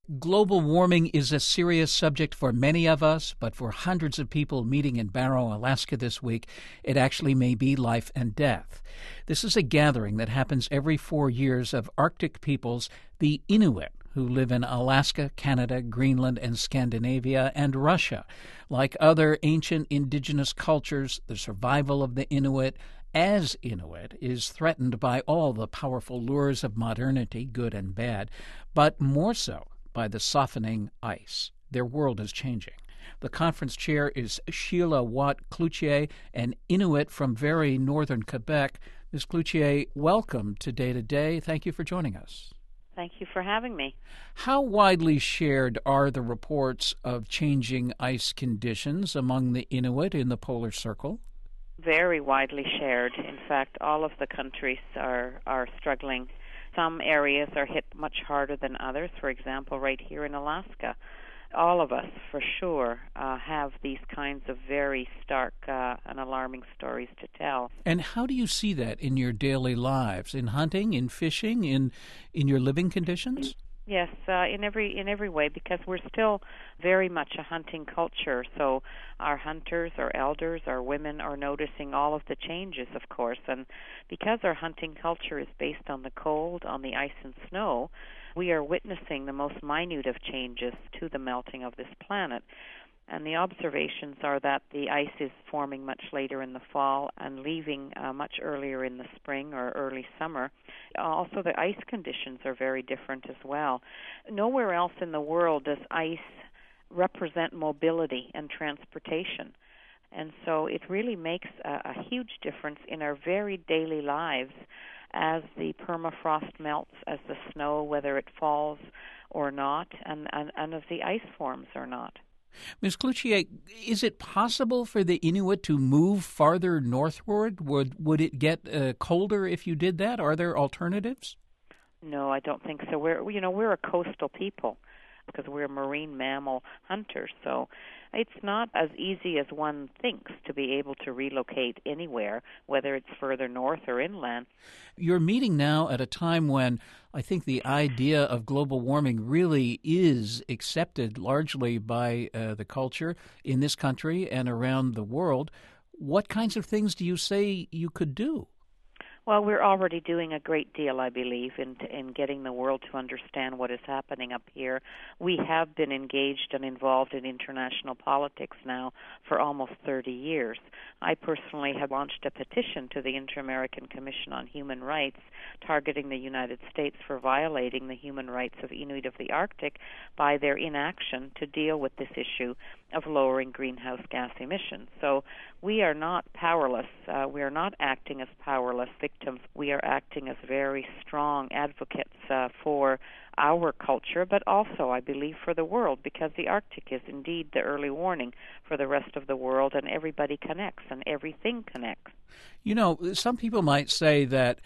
Global warming is a serious subject for many of us, but for hundreds of people meeting in Barrow, Alaska this week, it actually may be life and death. This is a gathering that happens every 4 years of Arctic peoples, the Inuit, who live in Alaska, Canada, Greenland, and Scandinavia, and Russia. Like other ancient indigenous cultures, the survival of the Inuit as Inuit is threatened by all the powerful lures of modernity, good and bad, but more so by the softening ice. Their world is changing. The conference chair is Sheila Watt-Cloutier, an Inuit from very northern Quebec. Ms. Cloutier, welcome to Day to Day. Thank you for joining us. Thank you for having me. How widely shared are the reports of changing ice conditions among the Inuit in the polar circle? Very widely shared. In fact, all of the countries are struggling. Some areas are hit much harder than others. For example, right here in Alaska, all of us, for sure, have these kinds of very stark and alarming stories to tell. And how do you see that in your daily lives, in hunting, in fishing, in your living conditions? Yes, in every way, because we're still very much a hunting culture. So our hunters, our elders, our women are noticing all of the changes, of course. And because our hunting culture is based on the cold, on the ice and snow, we are witnessing the most minute of changes to the melting of this planet. And the observations are that the ice is forming much later in the fall and leaving much earlier in the spring or early summer. Also, the ice conditions are very different as well. Nowhere else in the world does ice represent mobility and transportation. And so it really makes a huge difference in our very daily lives as the permafrost melts, as the snow, whether it falls or not, and as the ice forms or not. Ms. Cloutier, is it possible for the Inuit to move farther northward? Would it get colder if you did that? Are there alternatives? No, I don't think so. We're a coastal people because we're marine mammal hunters, so it's not as easy as one thinks to be able to relocate anywhere, whether it's further north or inland. You're meeting now at a time when I think the idea of global warming really is accepted largely by the culture in this country and around the world. What kinds of things do you say you could do? Well, we're already doing a great deal, I believe, in getting the world to understand what is happening up here. We have been engaged and involved in international politics now for almost 30 years. I personally have launched a petition to the Inter-American Commission on Human Rights targeting the United States for violating the human rights of Inuit of the Arctic by their inaction to deal with this issue of lowering greenhouse gas emissions. So we are not powerless. We are not acting as powerless victims. We are acting as very strong advocates for our culture, but also, I believe, for the world, because the Arctic is indeed the early warning for the rest of the world, and everybody connects and everything connects. You know, some people might say that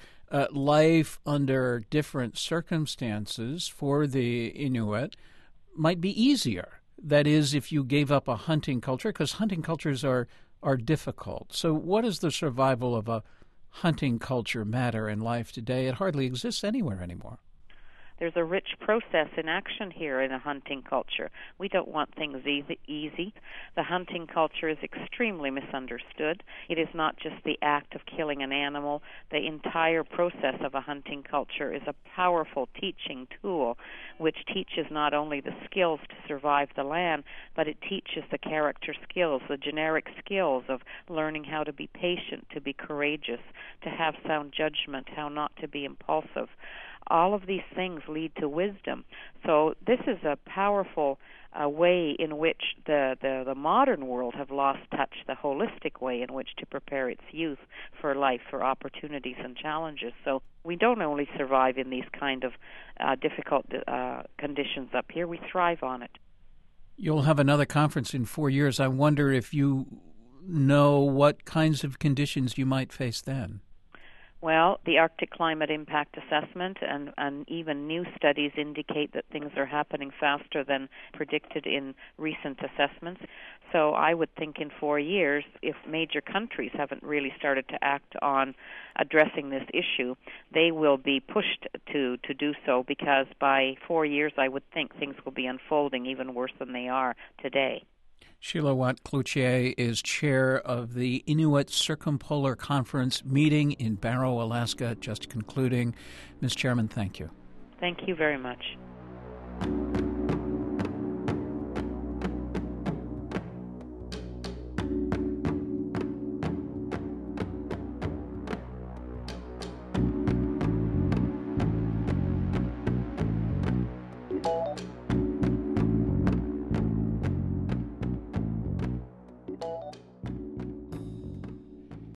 life under different circumstances for the Inuit might be easier. That is, if you gave up a hunting culture, because hunting cultures are difficult. So what does the survival of a hunting culture matter in life today? It hardly exists anywhere anymore. There's a rich process in action here in a hunting culture. We don't want things easy. The hunting culture is extremely misunderstood. It is not just the act of killing an animal. The entire process of a hunting culture is a powerful teaching tool which teaches not only the skills to survive the land, but it teaches the character skills, the generic skills of learning how to be patient, to be courageous, to have sound judgment, how not to be impulsive. All of these things lead to wisdom. So this is a powerful way in which the modern world have lost touch, the holistic way in which to prepare its youth for life, for opportunities and challenges. So we don't only survive in these kind of difficult conditions up here, we thrive on it. You'll have another conference in 4 years. I wonder if you know what kinds of conditions you might face then. Well, the Arctic Climate Impact Assessment and even new studies indicate that things are happening faster than predicted in recent assessments. So I would think in 4 years, if major countries haven't really started to act on addressing this issue, they will be pushed to do so, because by 4 years I would think things will be unfolding even worse than they are today. Sheila Watt-Cloutier is chair of the Inuit Circumpolar Conference meeting in Barrow, Alaska, just concluding. Ms. Chairman, thank you. Thank you very much.